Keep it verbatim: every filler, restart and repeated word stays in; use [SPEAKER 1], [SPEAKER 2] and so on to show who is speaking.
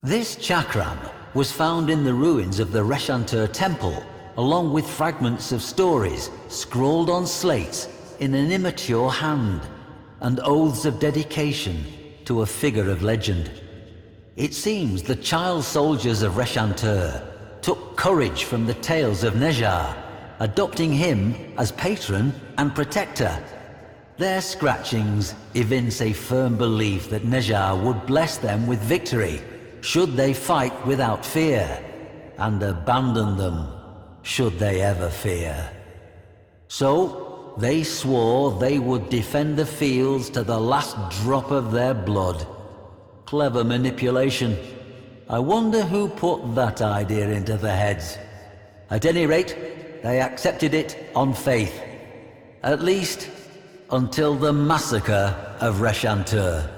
[SPEAKER 1] This chakram was found in the ruins of the Reshantur temple, along with fragments of stories scrawled on slates in an immature hand, and oaths of dedication to a figure of legend. It seems the child soldiers of Reshantur took courage from the tales of Nejar, adopting him as patron and protector. Their scratchings evince a firm belief that Nejar would bless them with victory should they fight without fear, and abandon them should they ever fear. So they swore they would defend the fields to the last drop of their blood. Clever manipulation. I wonder who put that idea into their heads. At any rate, they accepted it on faith. At least, until the massacre of Reshantur.